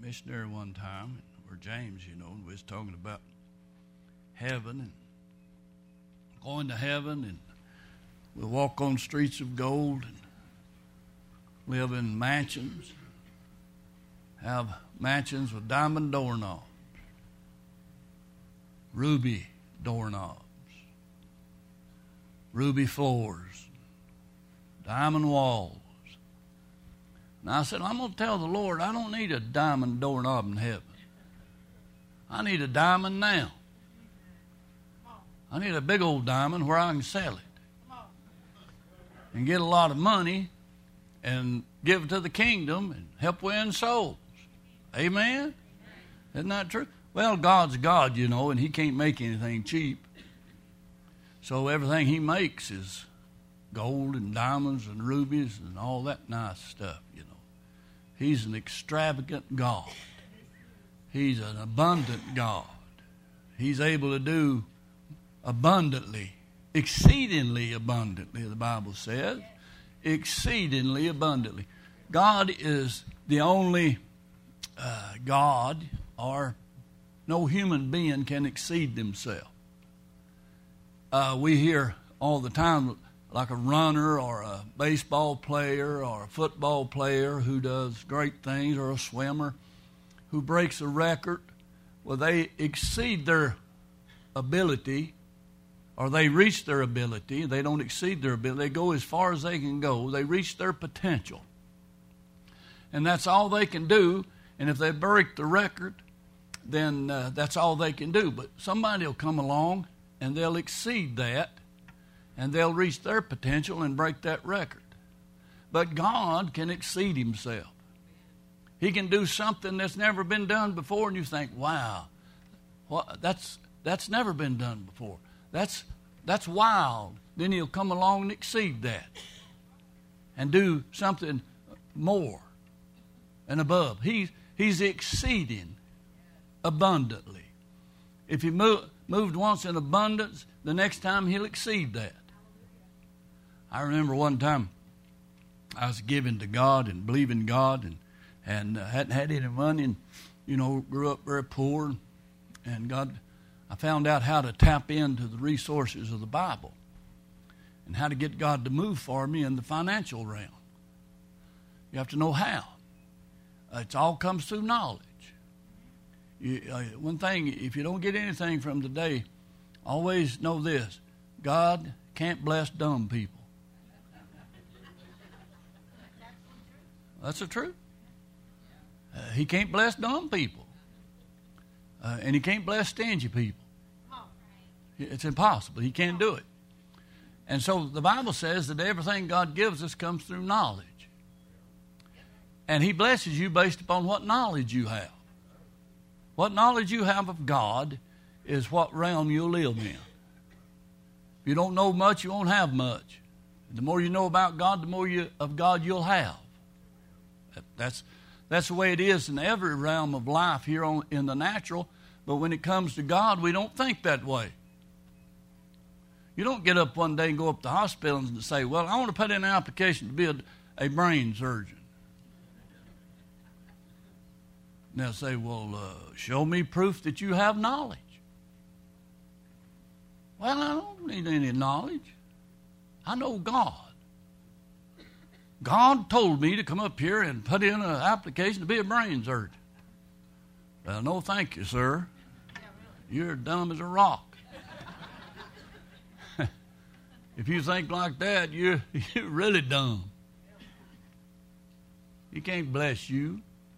missionary one time, or James, and we was talking about heaven and going to heaven, and we'll walk on streets of gold and live in mansions, have mansions with diamond doorknobs, ruby doorknobs, ruby floors, diamond walls. And I said, I'm going to tell the Lord, I don't need a diamond doorknob in heaven. I need a diamond now. I need a big old diamond where I can sell it and get a lot of money and give it to the kingdom and help win souls. Amen? Isn't that true? Well, God's God, and He can't make anything cheap. So everything He makes is gold and diamonds and rubies and all that nice stuff, He's an extravagant God. He's an abundant God. He's able to do abundantly, exceedingly abundantly, the Bible says. Exceedingly abundantly. God is the only God, or no human being can exceed themselves. We hear all the time, like a runner or a baseball player or a football player who does great things, or a swimmer who breaks a record. Well, they exceed their ability, or they reach their ability. They don't exceed their ability. They go as far as they can go. They reach their potential. And that's all they can do. And if they break the record, then that's all they can do. But somebody will come along and they'll exceed that, and they'll reach their potential and break that record. But God can exceed Himself. He can do something that's never been done before, and you think, wow, that's never been done before. That's wild. Then He'll come along and exceed that and do something more and above. He's exceeding abundantly. If He moved once in abundance, the next time He'll exceed that. I remember one time I was giving to God and believing God, and hadn't had any money, and grew up very poor, and I found out how to tap into the resources of the Bible and how to get God to move for me in the financial realm. You have to know how. It all comes through knowledge. One thing, if you don't get anything from today, always know this: God can't bless dumb people. That's the truth. He can't bless dumb people. And He can't bless stingy people. It's impossible. He can't do it. And so the Bible says that everything God gives us comes through knowledge. And He blesses you based upon what knowledge you have. What knowledge you have of God is what realm you'll live in. If you don't know much, you won't have much. The more you know about God, the more of God you'll have. That's the way it is in every realm of life here in the natural. But when it comes to God, we don't think that way. You don't get up one day and go up to the hospital and say, well, I want to put in an application to be a brain surgeon. And they'll say, well, show me proof that you have knowledge. Well, I don't need any knowledge. I know God. God told me to come up here and put in an application to be a brain surgeon. Well, no thank you, sir. You're dumb as a rock. If you think like that, you're really dumb. He can't bless you.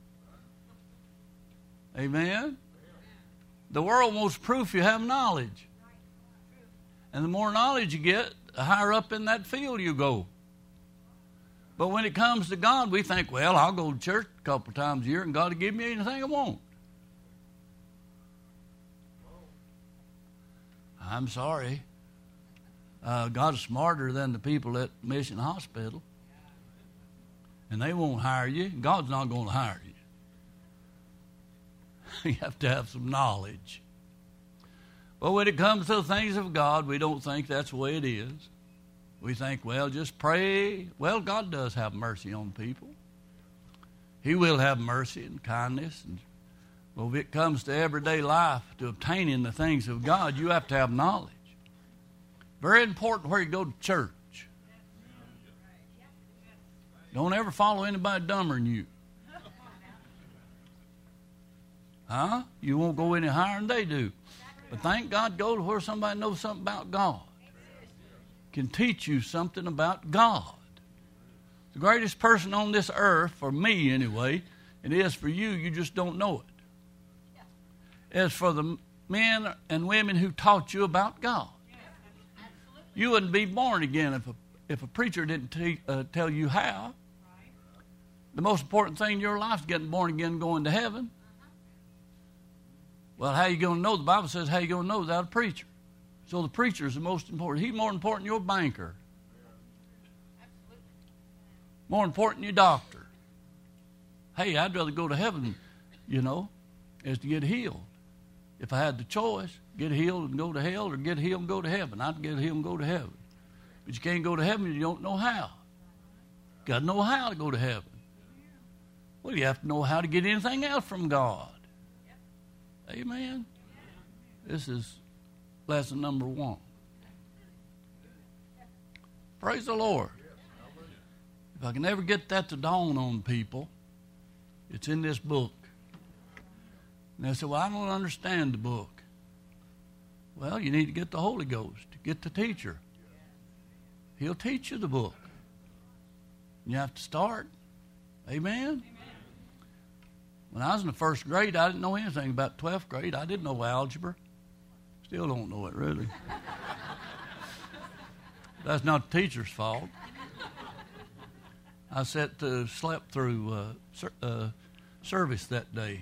Amen? The world wants proof you have knowledge. And the more knowledge you get, the higher up in that field you go. But when it comes to God, we think, well, I'll go to church a couple of times a year and God will give me anything I want. I'm sorry. God's smarter than the people at Mission Hospital. And they won't hire you. God's not going to hire you. You have to have some knowledge. But when it comes to the things of God, we don't think that's the way it is. We think, well, just pray. Well, God does have mercy on people. He will have mercy and kindness. And, well, if it comes to everyday life, to obtaining the things of God, you have to have knowledge. Very important where you go to church. Don't ever follow anybody dumber than you. Huh? You won't go any higher than they do. But thank God, go to where somebody knows something about God. Can teach you something about God. The greatest person on this earth, for me anyway, it is for you, you just don't know it. Is for the men and women who taught you about God. You wouldn't be born again if a preacher didn't tell you how. The most important thing in your life is getting born again and going to heaven. Well, how are you going to know? The Bible says, how are you going to know without a preacher? So the preacher is the most important. He's more important than your banker. More important than your doctor. Hey, I'd rather go to heaven, as to get healed. If I had the choice, get healed and go to hell, or get healed and go to heaven, I'd get healed and go to heaven. But you can't go to heaven if you don't know how. You got to know how to go to heaven. Well, you have to know how to get anything else from God. Amen. This is lesson number 1. Praise the Lord. If I can ever get that to dawn on people, it's in this book. And they say, well, I don't understand the book. Well, you need to get the Holy Ghost, get the teacher. He'll teach you the book. You have to start. Amen? When I was in the 1st grade, I didn't know anything about 12th grade. I didn't know algebra. Still don't know it, really. That's not the teacher's fault. I slept through service that day.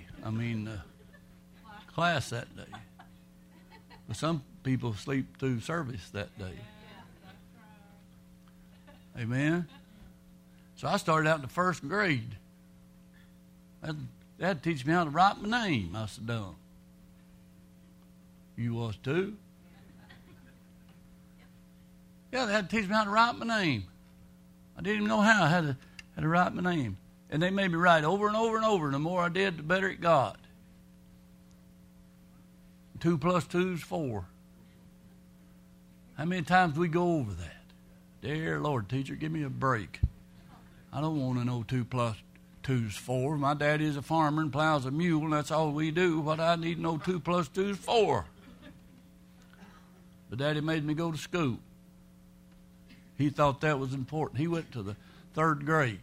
Class that day. But some people sleep through service that day. Amen? So I started out in the 1st grade. They had to teach me how to write my name. I said, dumb. You was too? Yeah, they had to teach me how to write my name. I didn't even know how I had to write my name. And they made me write over and over and over. And the more I did, the better it got. 2 + 2 is 4. How many times do we go over that? Dear Lord, teacher, give me a break. I don't want to know 2 + 2 is 4. My daddy is a farmer and plows a mule, and that's all we do. What I need to know 2 + 2 is 4. But Daddy made me go to school. He thought that was important. He went to the 3rd grade.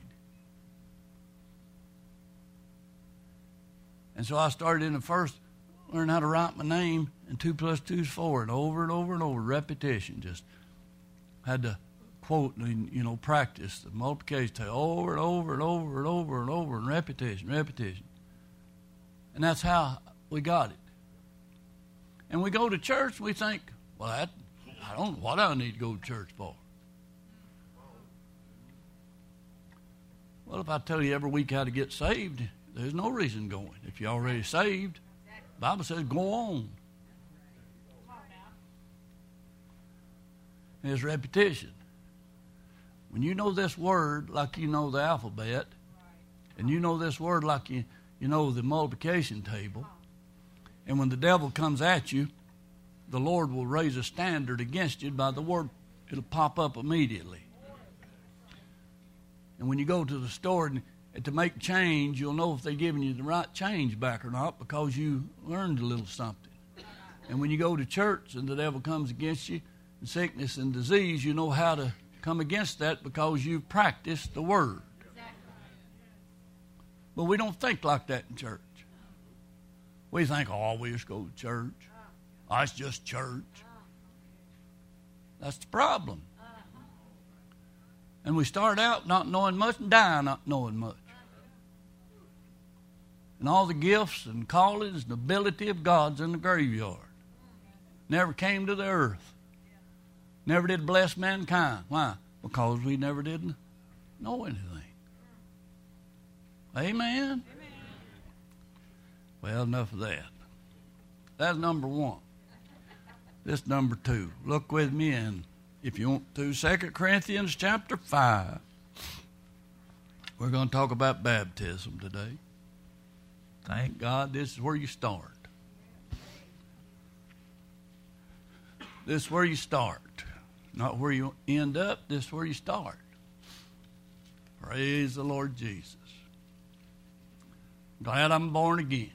And so I started in the 1st, learn how to write my name, and 2 + 2 is 4, and over and over and over, repetition. Just had to quote and, practice the multiplication table over and over and over and over and over, and repetition. And that's how we got it. And we go to church, and we think, well, I don't know what I need to go to church for. Well, if I tell you every week how to get saved, there's no reason going. If you're already saved, the Bible says go on. There's repetition. When you know this word like you know the alphabet, and you know this word like you know the multiplication table, and when the devil comes at you, the Lord will raise a standard against you by the word. It'll pop up immediately. And when you go to the store and to make change, you'll know if they're giving you the right change back or not because you learned a little something. And when you go to church and the devil comes against you, in sickness and disease, you know how to come against that because you've practiced the word. But we don't think like that in church. We think, oh, we just go to church. Oh, it's just church. That's the problem. And we start out not knowing much and die not knowing much. And all the gifts and callings and ability of God's in the graveyard. Never came to the earth. Never did bless mankind. Why? Because we never did know anything. Amen? Well, enough of that. That's number 1. This number 2. Look with me in, if you want to, 2 Corinthians chapter 5. We're going to talk about baptism today. Thank God this is where you start. This is where you start. Not where you end up. This is where you start. Praise the Lord Jesus. Glad I'm born again.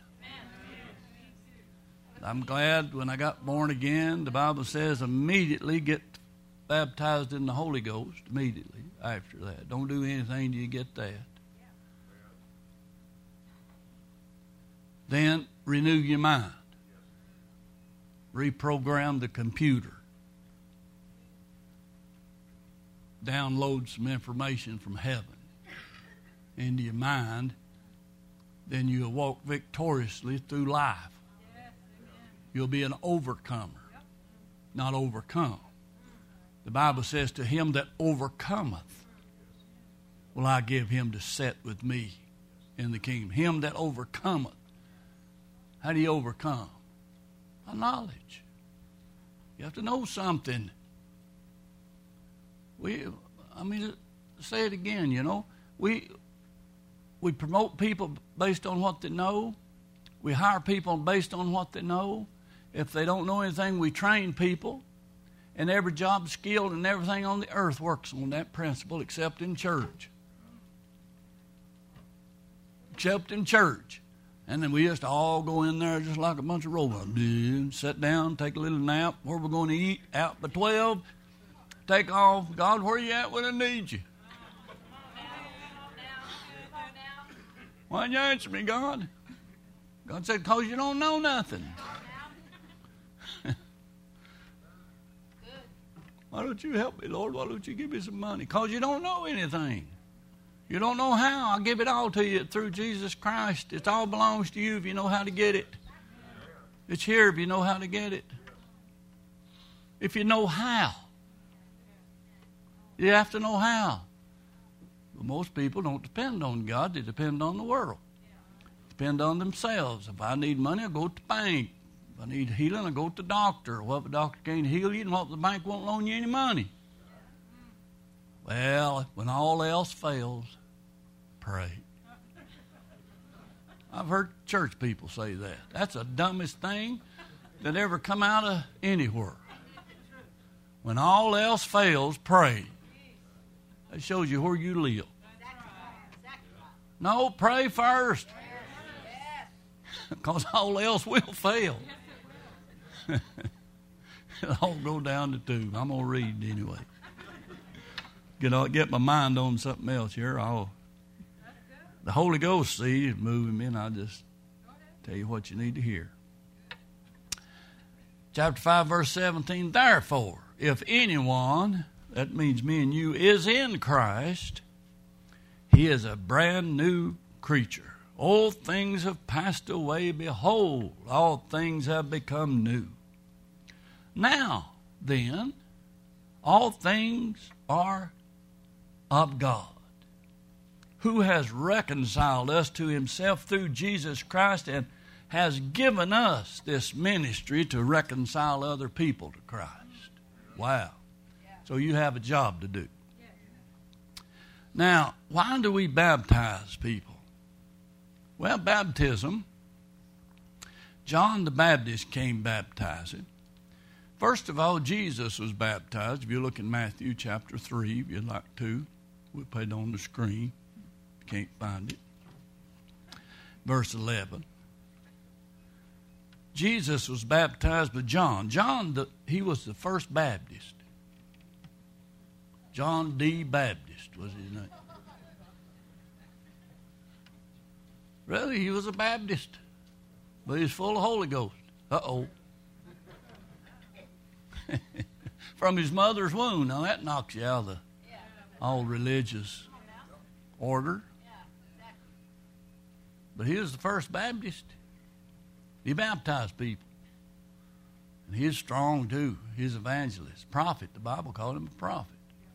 I'm glad when I got born again, the Bible says immediately get baptized in the Holy Ghost. Immediately after that. Don't do anything till you get that. Then renew your mind. Reprogram the computer. Download some information from heaven into your mind. Then you'll walk victoriously through life. You'll be an overcomer, not overcome. The Bible says, to him that overcometh will I give him to sit with me in the kingdom. Him that overcometh. How do you overcome? By knowledge. You have to know something. Say it again, you know. We promote people based on what they know. We hire people based on what they know. If they don't know anything, we train people. And every job skilled and everything on the earth works on that principle except in church. Except in church. And then we just all go in there just like a bunch of robots. Sit down, take a little nap. Where we're going to eat? Out by 12. Take off. God, where you at when I need you? Why didn't you answer me, God? God said, because you don't know nothing. Why don't you help me, Lord? Why don't you give me some money? Because you don't know anything. You don't know how. I'll give it all to you through Jesus Christ. It all belongs to you if you know how to get it. It's here if you know how to get it. If you know how. You have to know how. But most people don't depend on God. They depend on the world. Depend on themselves. If I need money, I go to the bank. If I need healing, I go to the doctor. What if the doctor can't heal you and what if the bank won't loan you any money? Well, when all else fails, pray. I've heard church people say that. That's the dumbest thing that ever come out of anywhere. When all else fails, pray. That shows you where you live. No, pray first. Because all else will fail. It'll all go down the tube. I'm going to read anyway. Get my mind on something else here. The Holy Ghost, see, is moving me, and I'll just tell you what you need to hear. Chapter 5, verse 17, therefore, if anyone, that means me and you, is in Christ, he is a brand new creature. Old things have passed away. Behold, all things have become new. Now, then, all things are of God, who has reconciled us to himself through Jesus Christ and has given us this ministry to reconcile other people to Christ. Wow. So you have a job to do. Now, why do we baptize people? Well, baptism, John the Baptist came baptizing. First of all, Jesus was baptized. If you look in Matthew chapter 3, if you'd like to, we'll put it on the screen. If you can't find it. Verse 11. Jesus was baptized by John. He was the first Baptist. John D. Baptist was his name. Really, he was a Baptist, but he was full of Holy Ghost. Uh-oh. From his mother's womb. Now, that knocks you out of the all religious order. But he was the first Baptist. He baptized people. And he was strong, too. He was an evangelist. Prophet. The Bible called him a prophet.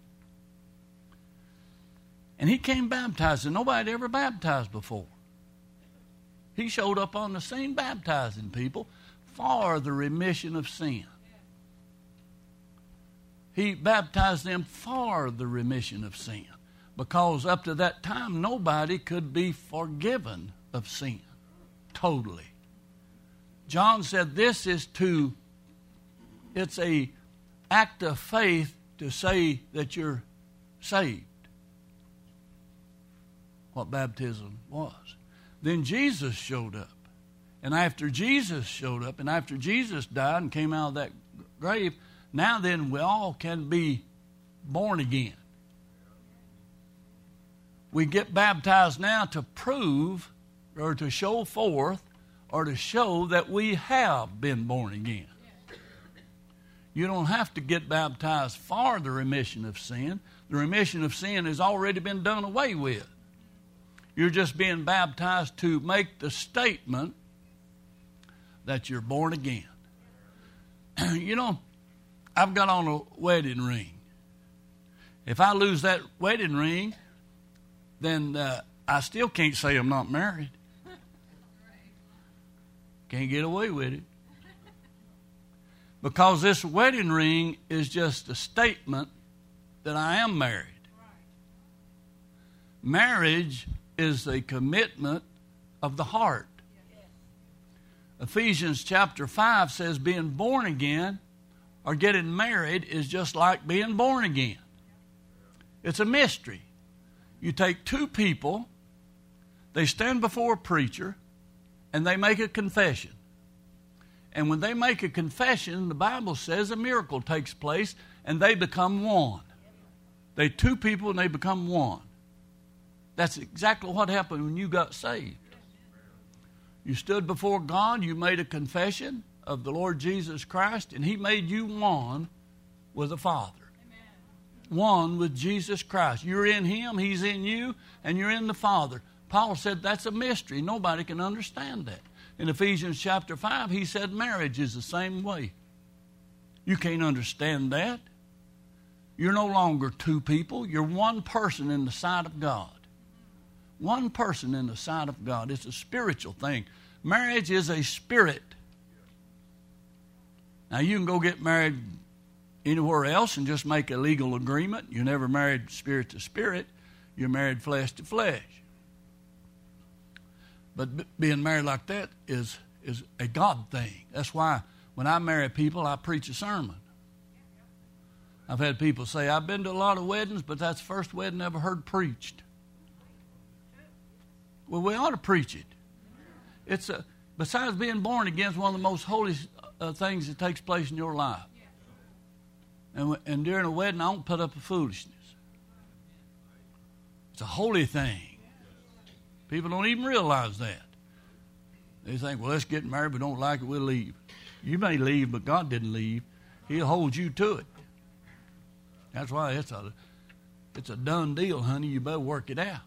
And he came baptizing. Nobody had ever baptized before. He showed up on the scene baptizing people for the remission of sin. He baptized them for the remission of sin. Because up to that time, nobody could be forgiven of sin totally. John said it's a act of faith to say that you're saved. What baptism was. Then Jesus showed up. And after Jesus showed up, and after Jesus died and came out of that grave, now then we all can be born again. We get baptized now to prove or to show forth or to show that we have been born again. You don't have to get baptized for the remission of sin. The remission of sin has already been done away with. You're just being baptized to make the statement that you're born again. You know, I've got on a wedding ring. If I lose that wedding ring, then I still can't say I'm not married. Can't get away with it. Because this wedding ring is just a statement that I am married. Marriage is a commitment of the heart. Ephesians chapter 5 says being born again or getting married is just like being born again. It's a mystery. You take two people, they stand before a preacher, and they make a confession. And when they make a confession, the Bible says a miracle takes place, and they become one. They two people, and they become one. That's exactly what happened when you got saved. You stood before God, you made a confession of the Lord Jesus Christ, and He made you one with the Father. One with Jesus Christ. You're in Him, He's in you, and you're in the Father. Paul said that's a mystery. Nobody can understand that. In Ephesians chapter 5, he said marriage is the same way. You can't understand that. You're no longer two people. You're one person in the sight of God. One person in the sight of God. It's a spiritual thing. Marriage is a spirit. Now, you can go get married anywhere else and just make a legal agreement. You're never married spirit to spirit. You're married flesh to flesh. But being married like that is a God thing. That's why when I marry people, I preach a sermon. I've had people say, I've been to a lot of weddings, but that's the first wedding I ever heard preached. Well, we ought to preach it. Besides being born again, it's one of the most holy things that takes place in your life. And during a wedding, I don't put up with foolishness. It's a holy thing. People don't even realize that. They think, well, let's get married. We don't like it, we'll leave. You may leave, but God didn't leave. He'll hold you to it. That's why it's a done deal, honey. You better work it out.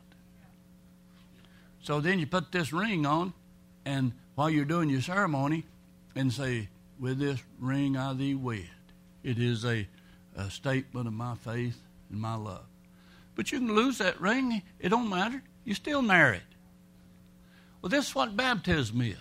So then you put this ring on, and while you're doing your ceremony, and say, with this ring I thee wed. It is a statement of my faith and my love. But you can lose that ring. It don't matter. You're still married. Well, this is what baptism is.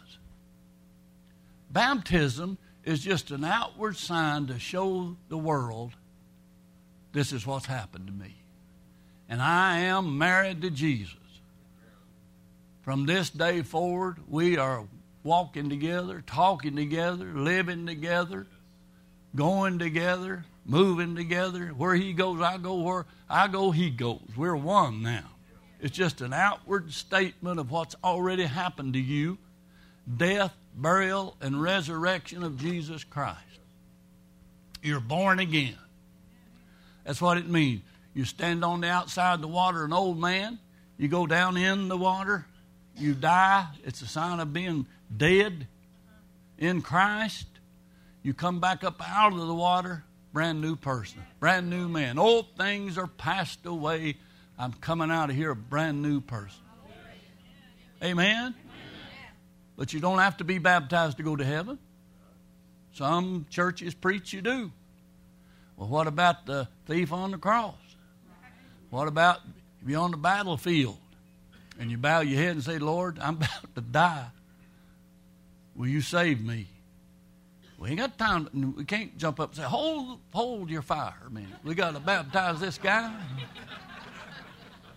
Baptism is just an outward sign to show the world this is what's happened to me. And I am married to Jesus. From this day forward, we are walking together, talking together, living together, going together, moving together. Where He goes, I go. Where I go, He goes. We're one now. It's just an outward statement of what's already happened to you. Death, burial, and resurrection of Jesus Christ. You're born again. That's what it means. You stand on the outside of the water, an old man. You go down in the water. You die. It's a sign of being dead in Christ. You come back up out of the water, brand new person, brand new man. Old things are passed away. I'm coming out of here a brand new person. Amen? But you don't have to be baptized to go to heaven. Some churches preach you do. Well, what about the thief on the cross? What about if you're on the battlefield and you bow your head and say, Lord, I'm about to die. Will you save me? We ain't got time. We can't jump up and say, hold your fire a minute. We got to baptize this guy.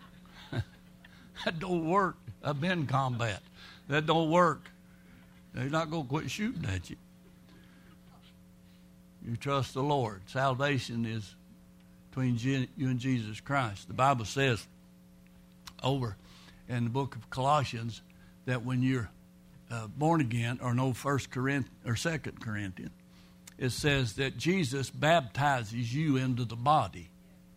That don't work. I've been in combat. That don't work. They're not going to quit shooting at you. You trust the Lord. Salvation is between you and Jesus Christ. The Bible says over in the book of Colossians that when you're born again, or no, 1 Corinthians or 2 Corinthians, it says that Jesus baptizes you into the body.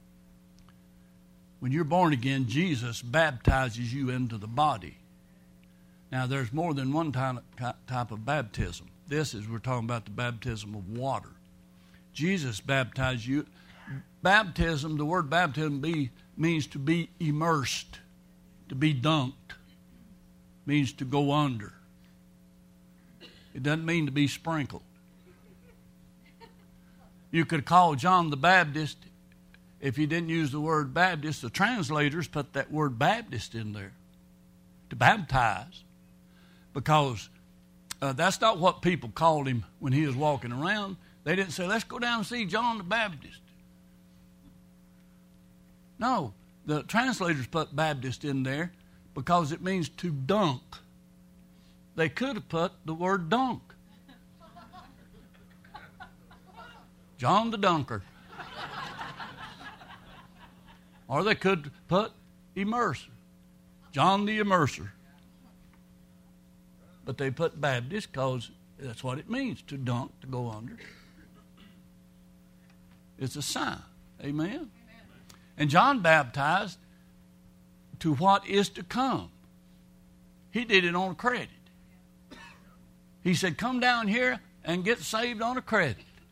When you're born again, Jesus baptizes you into the body. Now, there's more than one type of baptism. This is, we're talking about the baptism of water. Jesus baptized you. Baptism, the word baptism means to be immersed, to be dunked, means to go under. It doesn't mean to be sprinkled. You could call John the Baptist, if you didn't use the word Baptist, the translators put that word Baptist in there, to baptize, because that's not what people called him when he was walking around. They didn't say, let's go down and see John the Baptist. No, the translators put Baptist in there because it means to dunk. They could have put the word dunk. John the Dunker. Or they could put immerser. John the Immerser. But they put Baptist because that's what it means, to dunk, to go under. It's a sign. Amen? Amen. And John baptized to what is to come. He did it on credit. He said, come down here and get saved on a credit.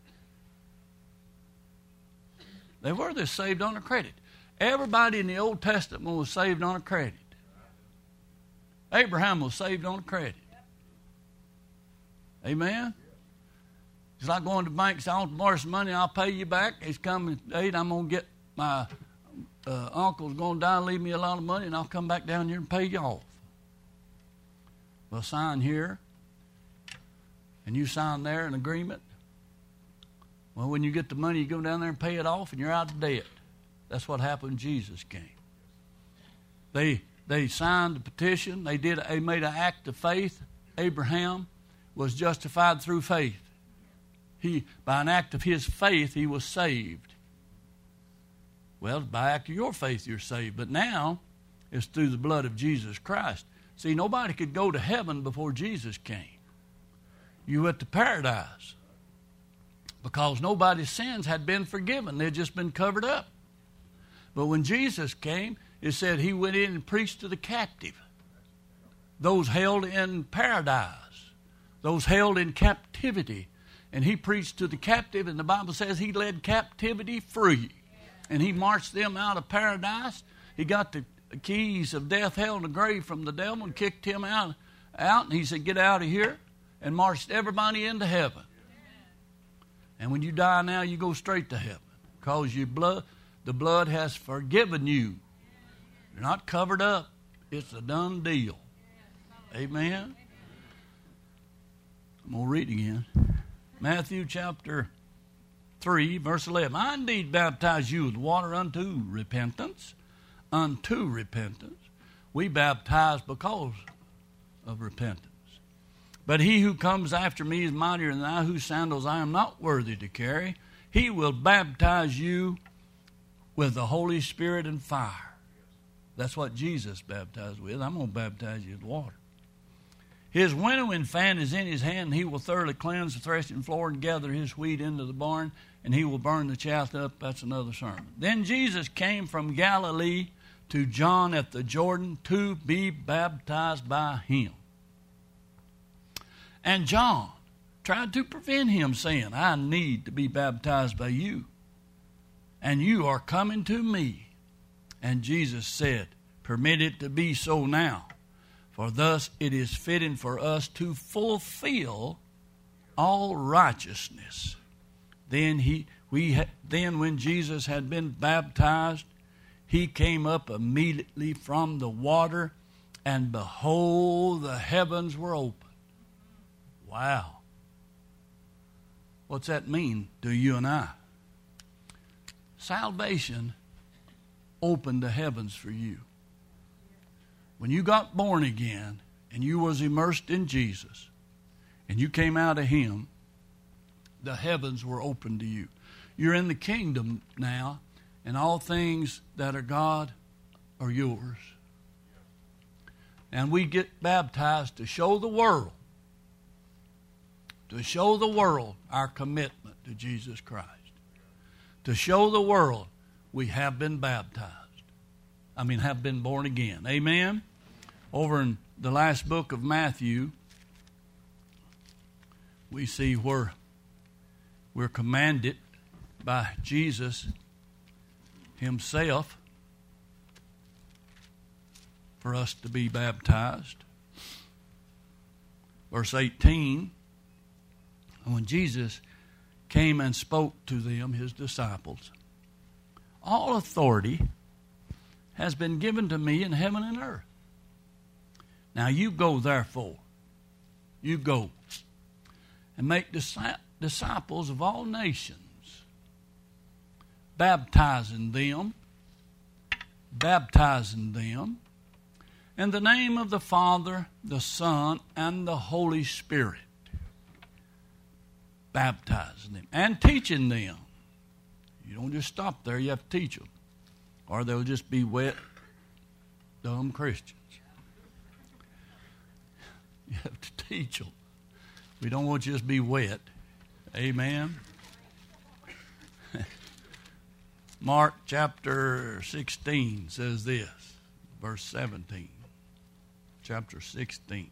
They were this saved on a credit. Everybody in the Old Testament was saved on a credit. Abraham was saved on a credit. Amen? It's like going to the bank, say, I want to borrow some money, I'll pay you back. It's coming date, I'm going to get my uncle's going to die and leave me a lot of money, and I'll come back down here and pay you off. Well, sign here, and you sign there an agreement. Well, when you get the money, you go down there and pay it off, and you're out of debt. That's what happened when Jesus came. They signed the petition. They made an act of faith. Abraham was justified through faith. By an act of his faith, he was saved. Well, by act of your faith, you're saved. But now, it's through the blood of Jesus Christ. See, nobody could go to heaven before Jesus came. You went to paradise because nobody's sins had been forgiven. They'd just been covered up. But when Jesus came, it said he went in and preached to the captive. Those held in paradise. Those held in captivity. And he preached to the captive, and the Bible says he led captivity free. And he marched them out of paradise. He got the keys of death, hell, and the grave from the devil and kicked him out. And he said, get out of here, and marched everybody into heaven. And when you die now, you go straight to heaven because the blood has forgiven you. You're not covered up. It's a done deal. Amen? I'm going to read again. Matthew chapter 3, verse 11. I indeed baptize you with water unto repentance. Unto repentance. We baptize because of repentance. But he who comes after me is mightier than I, whose sandals I am not worthy to carry. He will baptize you with the Holy Spirit and fire. That's what Jesus baptized with. I'm going to baptize you with water. His winnowing fan is in his hand, and he will thoroughly cleanse the threshing floor and gather his wheat into the barn, and he will burn the chaff up. That's another sermon. Then Jesus came from Galilee to John at the Jordan to be baptized by him. And John tried to prevent him, saying, I need to be baptized by you, and you are coming to me. And Jesus said, permit it to be so now, for thus it is fitting for us to fulfill all righteousness. Then when Jesus had been baptized, he came up immediately from the water, and behold, the heavens were open. Wow. What's that mean to you and I? Salvation opened the heavens for you. when you got born again and you was immersed in Jesus and you came out of him, the heavens were open to you. You're in the kingdom now, and all things that are God are yours. And we get baptized to show the world our commitment to Jesus Christ. To show the world we have been baptized. Have been born again. Amen? Over in the last book of Matthew, we see where we're commanded by Jesus himself for us to be baptized. Verse 18, when Jesus came and spoke to them, his disciples, all authority has been given to me in heaven and earth. Now you go, therefore. You go and make disciples of all nations, baptizing them in the name of the Father, the Son, and the Holy Spirit. Baptizing them and teaching them. You don't just stop there, you have to teach them. Or they'll just be wet, dumb Christians. You have to teach them. We don't want you to just be wet. Amen. Mark chapter 16 says this, verse 17. Chapter 16.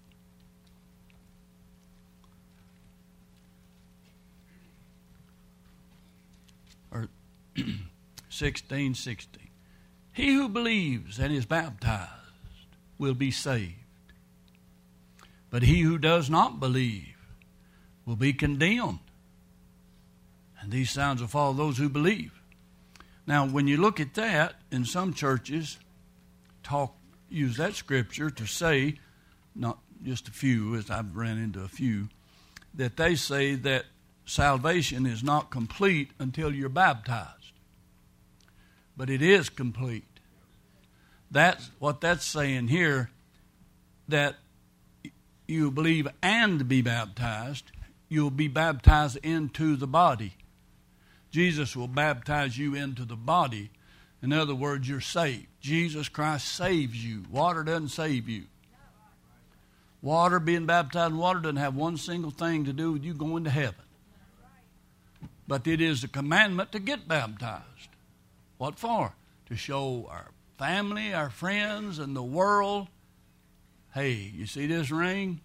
Or 16:16. He who believes and is baptized will be saved. But he who does not believe will be condemned. And these signs will follow those who believe. Now, when you look at that, in some churches use that scripture to say, not just a few, as I've ran into a few, that they say that salvation is not complete until you're baptized. But it is complete. That's what that's saying here, that you believe and be baptized, you'll be baptized into the body. Jesus will baptize you into the body. In other words, you're saved. Jesus Christ saves you. Water doesn't save you. Water, being baptized in water, doesn't have one single thing to do with you going to heaven. But it is a commandment to get baptized. What for? To show our family, our friends, and the world, hey, you see this ring?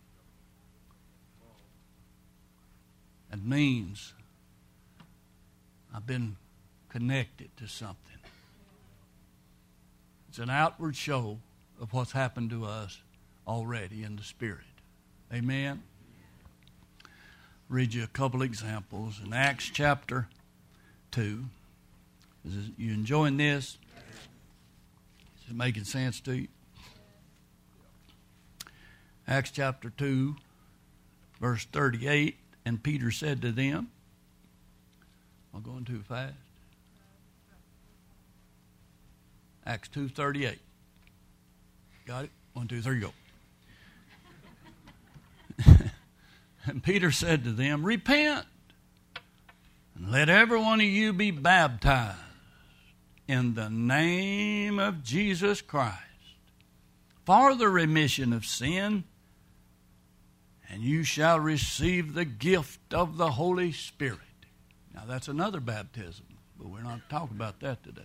It means I've been connected to something. It's an outward show of what's happened to us already in the Spirit. Amen? Read you a couple examples. In Acts chapter 2. Is you enjoying this? Is it making sense to you? Acts chapter 2, verse 38. And Peter said to them, am I going too fast? Acts 2:38. Got it? 1, 2, 3, go. And Peter said to them, repent, and let every one of you be baptized in the name of Jesus Christ for the remission of sin, and you shall receive the gift of the Holy Spirit. Now that's another baptism, but we're not talking about that today.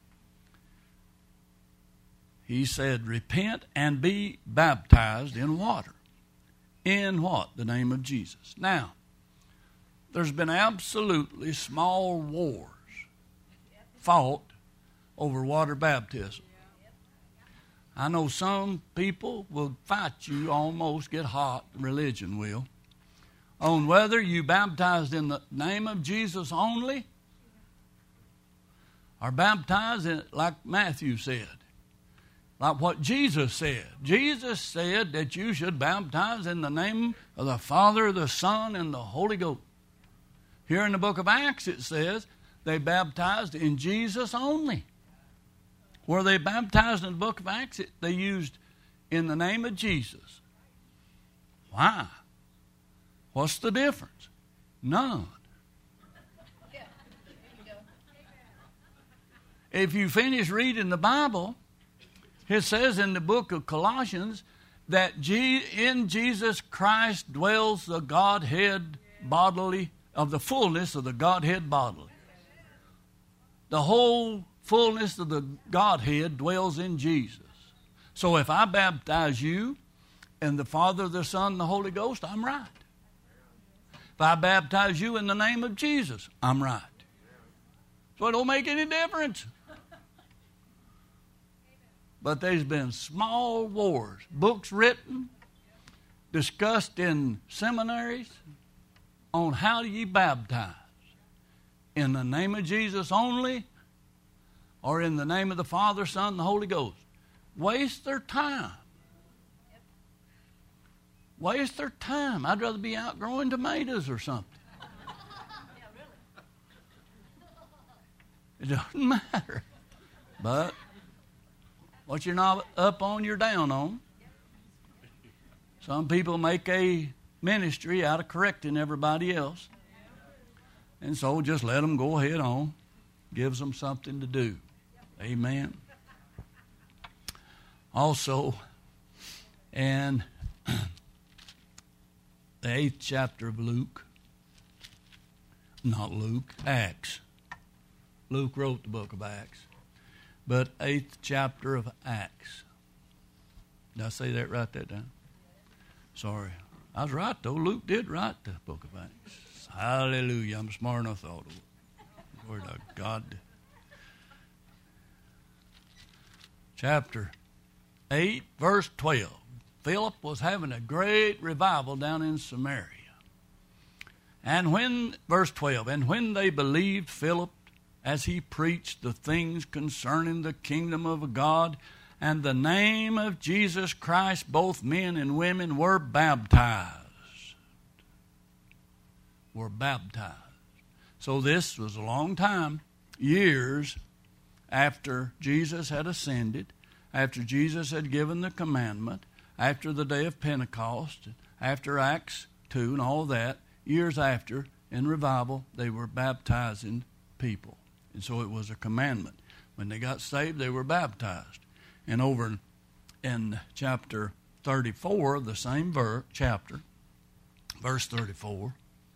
He said, repent and be baptized in water. In what? The name of Jesus. Now, there's been absolutely small wars fought over water baptism. I know some people will fight you, almost get hot, religion will, on whether you baptized in the name of Jesus only or baptized in, like Matthew said. Like what Jesus said. Jesus said that you should baptize in the name of the Father, the Son, and the Holy Ghost. Here in the book of Acts it says they baptized in Jesus only. Where they baptized in the book of Acts, they used in the name of Jesus. Why? What's the difference? None. If you finish reading the Bible, it says in the book of Colossians that in Jesus Christ dwells the Godhead bodily, of the fullness of the Godhead bodily. The whole fullness of the Godhead dwells in Jesus. So if I baptize you in the Father, the Son, and the Holy Ghost, I'm right. If I baptize you in the name of Jesus, I'm right. So it don't make any difference. But there's been small wars, books written, discussed in seminaries on how do you baptize. In the name of Jesus only, or in the name of the Father, Son, and the Holy Ghost. Waste their time. Waste their time. I'd rather be out growing tomatoes or something. It doesn't matter. But what you're not up on, you're down on. Some people make a ministry out of correcting everybody else. And so just let them go ahead on. Gives them something to do. Amen. Also, in the 8th chapter of Acts. Luke wrote the book of Acts. But 8th chapter of Acts. Did I say that right that time? Sorry. I was right, though. Luke did write the book of Acts. Hallelujah. I'm smart enough, I thought. Glory to God. Chapter 8, verse 12. Philip was having a great revival down in Samaria. And verse 12, and when they believed Philip as he preached the things concerning the kingdom of God and the name of Jesus Christ, both men and women were baptized. Were baptized. So this was a long time, years after Jesus had ascended, after Jesus had given the commandment, after the day of Pentecost, after Acts 2 and all that, years after, in revival, they were baptizing people. And so it was a commandment. When they got saved, they were baptized. And over in chapter 34 of the same chapter, verse 34,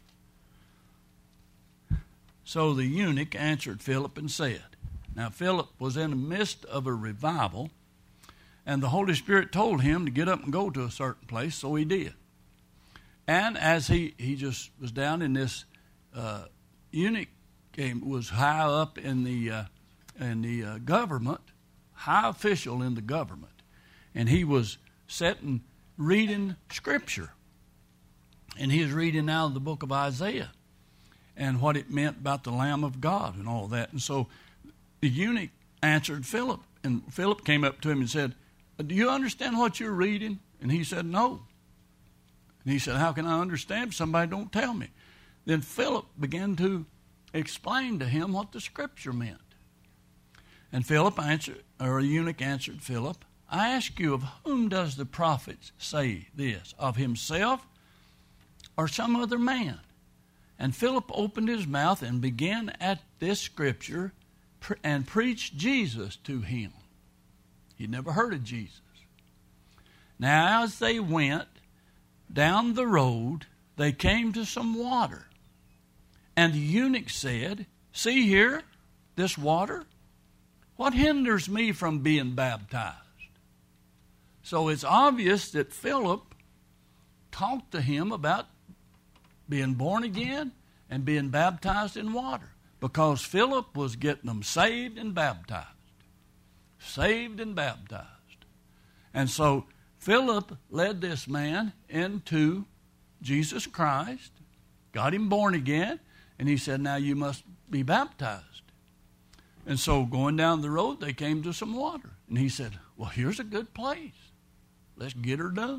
so the eunuch answered Philip and said, now Philip was in the midst of a revival, and the Holy Spirit told him to get up and go to a certain place, so he did. And as he just was down in this, eunuch was high up in the government, high official in the government, and he was sitting reading Scripture, and he was reading out of the book of Isaiah and what it meant about the Lamb of God and all that. And so the eunuch answered Philip, and Philip came up to him and said, do you understand what you're reading? And he said, no. And he said, how can I understand if somebody don't tell me? Then Philip began to explain to him what the Scripture meant. And the eunuch answered Philip, I ask you, of whom does the prophet say this? Of himself or some other man? And Philip opened his mouth and began at this Scripture and preached Jesus to him. He'd never heard of Jesus. Now as they went down the road, they came to some water. And the eunuch said, see here, this water? What hinders me from being baptized? So it's obvious that Philip talked to him about being born again and being baptized in water, because Philip was getting them saved and baptized. Saved and baptized. And so Philip led this man into Jesus Christ, got him born again, and he said, now you must be baptized. And so going down the road, they came to some water. And he said, well, here's a good place. Let's get her done.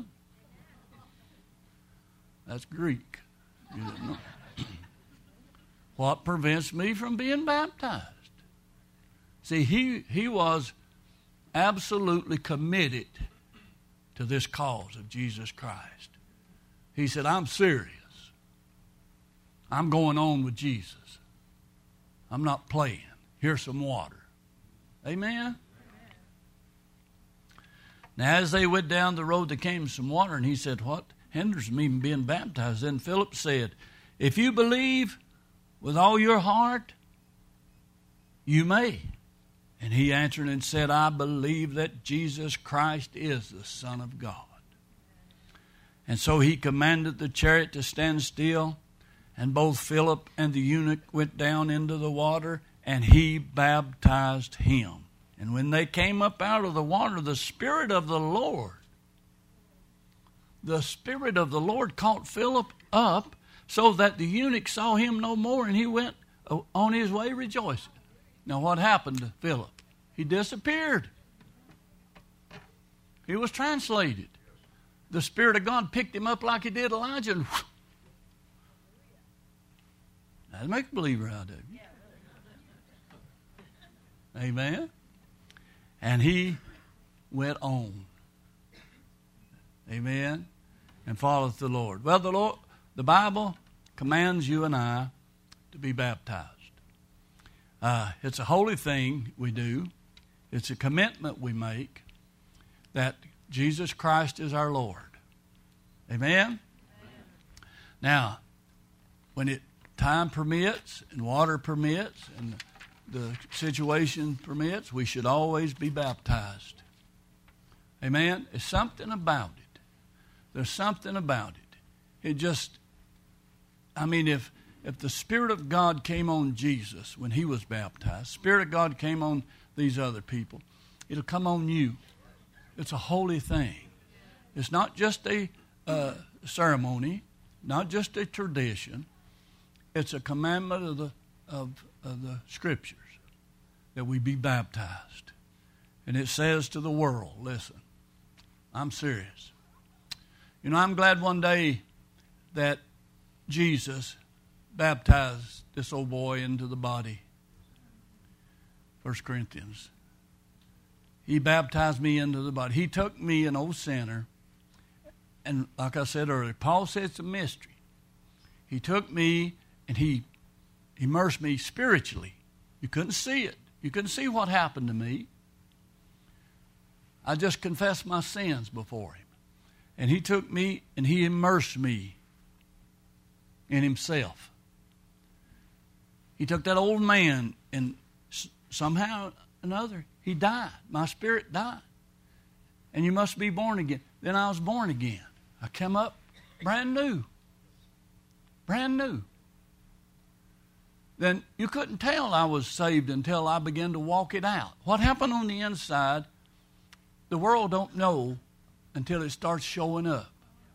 That's Greek. You didn't know. What prevents me from being baptized? See, he was absolutely committed to this cause of Jesus Christ. He said, I'm serious. I'm going on with Jesus. I'm not playing. Here's some water. Amen? Now, as they went down the road, there came some water, and he said, what hinders me from being baptized? Then Philip said, if you believe with all your heart, you may. And he answered and said, I believe that Jesus Christ is the Son of God. And so he commanded the chariot to stand still, and both Philip and the eunuch went down into the water, and he baptized him. And when they came up out of the water, the Spirit of the Lord caught Philip up, so that the eunuch saw him no more, and he went on his way rejoicing. Now what happened to Philip? He disappeared. He was translated. The Spirit of God picked him up like he did Elijah. And that'll make a believer out of you. Amen. And he went on. Amen. And followed the Lord. Well, the Bible commands you and I to be baptized. It's a holy thing we do. It's a commitment we make that Jesus Christ is our Lord. Amen? Now, when time permits and water permits and the situation permits, we should always be baptized. Amen? There's something about it. There's something about it. It just, if the Spirit of God came on Jesus when he was baptized, Spirit of God came on these other people, it'll come on you. It's a holy thing. It's not just a ceremony, not just a tradition. It's a commandment of the Scriptures that we be baptized. And it says to the world, listen, I'm serious. I'm glad one day that Jesus baptized this old boy into the body. 1 Corinthians. He baptized me into the body. He took me, an old sinner, and like I said earlier, Paul said it's a mystery. He took me and he immersed me spiritually. You couldn't see it. You couldn't see what happened to me. I just confessed my sins before him. And he took me and he immersed me in himself. He took that old man and somehow or another, he died. My spirit died. And you must be born again. Then I was born again. I came up brand new. Brand new. Then you couldn't tell I was saved until I began to walk it out. What happened on the inside, the world don't know until it starts showing up.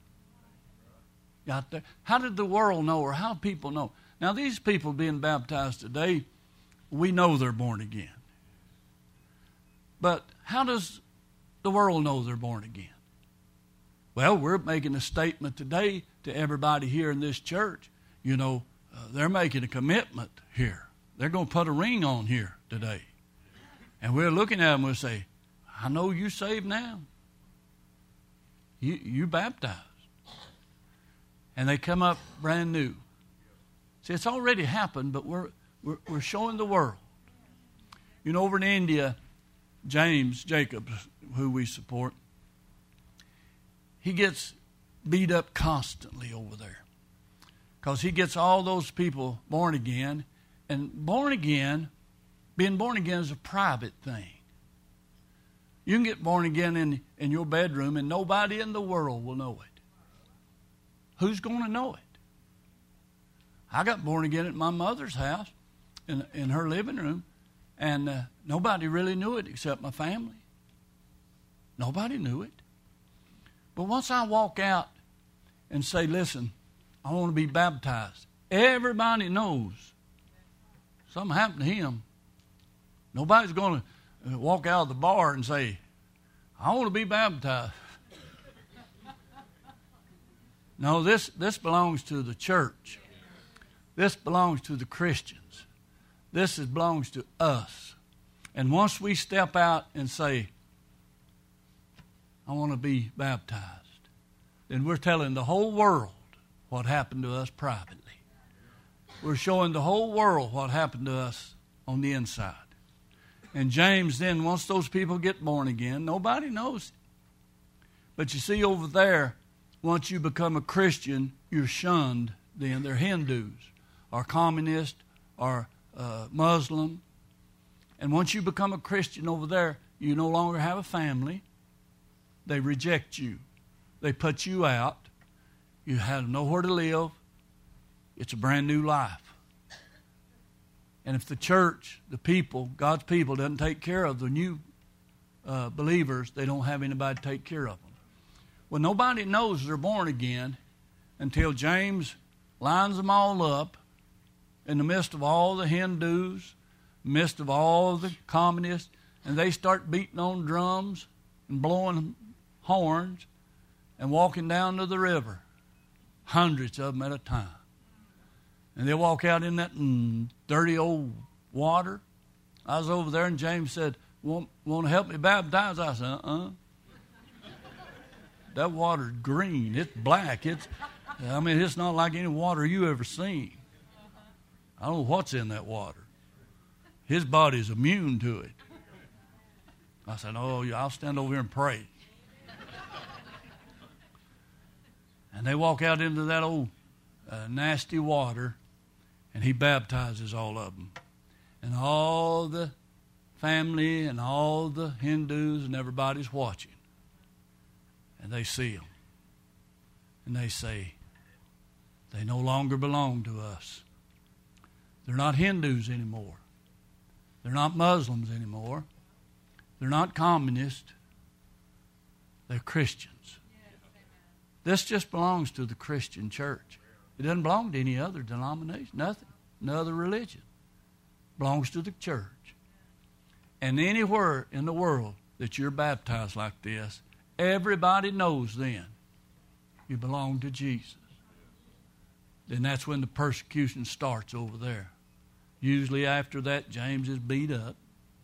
Got there? How did the world know, or how people know? Now these people being baptized today, we know they're born again. But how does the world know they're born again? Well, we're making a statement today to everybody here in this church. They're making a commitment here. They're going to put a ring on here today. And we're looking at them and we'll say, I know you saved now. You baptized. And they come up brand new. See, it's already happened, but we're showing the world. Over in India, James Jacobs, who we support, he gets beat up constantly over there. Because he gets all those people born again. And being born again is a private thing. You can get born again in your bedroom and nobody in the world will know it. Who's going to know it? I got born again at my mother's house in her living room, and nobody really knew it except my family. Nobody knew it. But once I walk out and say, listen, I want to be baptized, everybody knows something happened to him. Nobody's going to walk out of the bar and say, I want to be baptized. No, this belongs to the church. This belongs to the Christians. This belongs to us. And once we step out and say, I I want to be baptized. Then we're telling the whole world what happened to us privately. We're showing the whole world what happened to us on the inside. And James then, once those people get born again, nobody knows it. But you see over there, once you become a Christian, you're shunned then. They're Hindus or communist or Muslim. And once you become a Christian over there, you no longer have a family. They reject you. They put you out. You have nowhere to live. It's a brand new life. And if the church, the people, God's people, doesn't take care of the new believers, they don't have anybody to take care of them. Well, nobody knows they're born again until James lines them all up in the midst of all the Hindus, midst of all the communists, and they start beating on drums and blowing horns and walking down to the river, hundreds of them at a time. And they walk out in that dirty old water. I was over there, and James said, want to help me baptize? I said, That water's green. It's black. It's not like any water you ever seen. I don't know what's in that water. His body's immune to it. I said, I'll stand over here and pray. And they walk out into that old nasty water, and he baptizes all of them. And all the family and all the Hindus and everybody's watching. And they see him. And they say, they no longer belong to us. They're not Hindus anymore. They're not Muslims anymore. They're not communists. They're Christians. This just belongs to the Christian church. It doesn't belong to any other denomination, nothing, no other religion. It belongs to the church. And anywhere in the world that you're baptized like this, everybody knows then you belong to Jesus. Then that's when the persecution starts over there. Usually after that, James is beat up.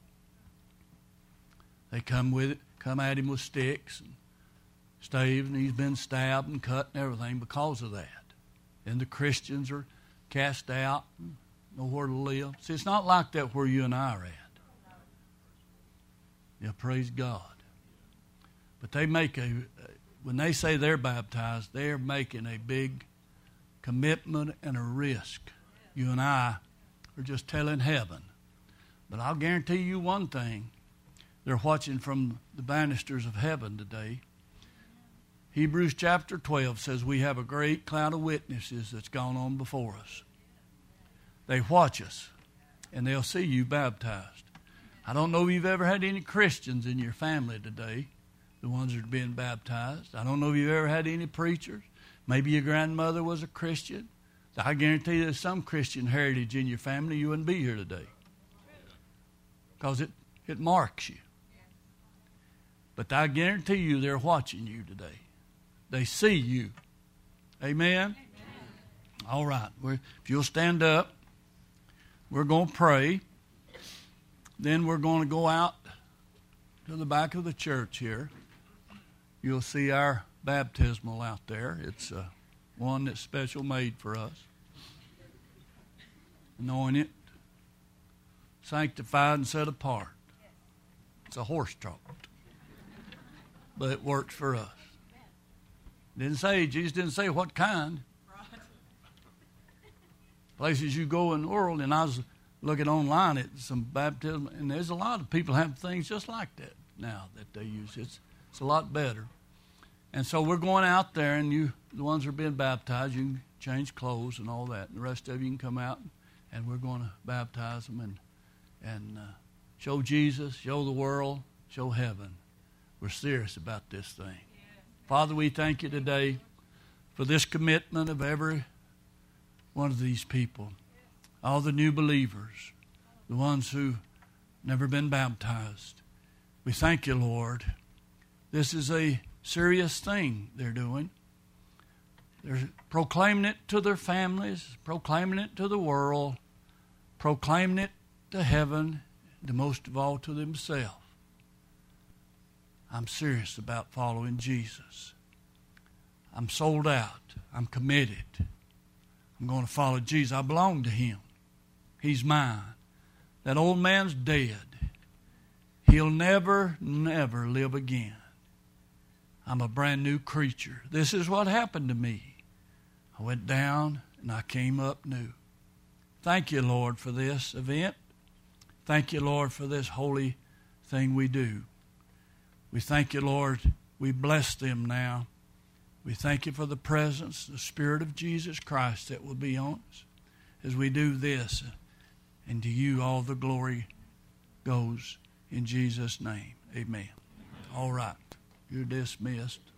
They come at him with sticks and staves, and he's been stabbed and cut and everything because of that. And the Christians are cast out, and nowhere to live. See, it's not like that where you and I are at. Yeah, praise God. But they when they say they're baptized, they're making a big commitment and a risk. You and I are just telling heaven. But I'll guarantee you one thing. They're watching from the banisters of heaven today. Hebrews chapter 12 says we have a great cloud of witnesses that's gone on before us. They watch us, and they'll see you baptized. I don't know if you've ever had any Christians in your family today, the ones that are being baptized. I don't know if you've ever had any preachers. Maybe your grandmother was a Christian. I guarantee you there's some Christian heritage in your family. You wouldn't be here today because it marks you. But I guarantee you they're watching you today. They see you. Amen? Amen. All right. If you'll stand up, we're going to pray. Then we're going to go out to the back of the church here. You'll see our baptismal out there. It's one that's special made for us. Anointed, sanctified, and set apart. It's a horse trot. But it works for us. Jesus didn't say what kind. Places you go in the world, and I was looking online at some baptism, and there's a lot of people have things just like that now that they use. It's a lot better. And so we're going out there, and the ones that are being baptized, you can change clothes and all that. And the rest of you can come out, and we're going to baptize them and show Jesus, show the world, show heaven. We're serious about this thing. Father, we thank you today for this commitment of every one of these people, all the new believers, the ones who've never been baptized. We thank you, Lord. This is a serious thing they're doing. They're proclaiming it to their families, proclaiming it to the world, proclaiming it to heaven, and most of all to themselves. I'm serious about following Jesus. I'm sold out. I'm committed. I'm going to follow Jesus. I belong to Him. He's mine. That old man's dead. He'll never, never live again. I'm a brand new creature. This is what happened to me. I went down and I came up new. Thank you, Lord, for this event. Thank you, Lord, for this holy thing we do. We thank you, Lord. We bless them now. We thank you for the presence, the Spirit of Jesus Christ that will be on us as we do this. And to you all the glory goes in Jesus' name. Amen. All right. You're dismissed.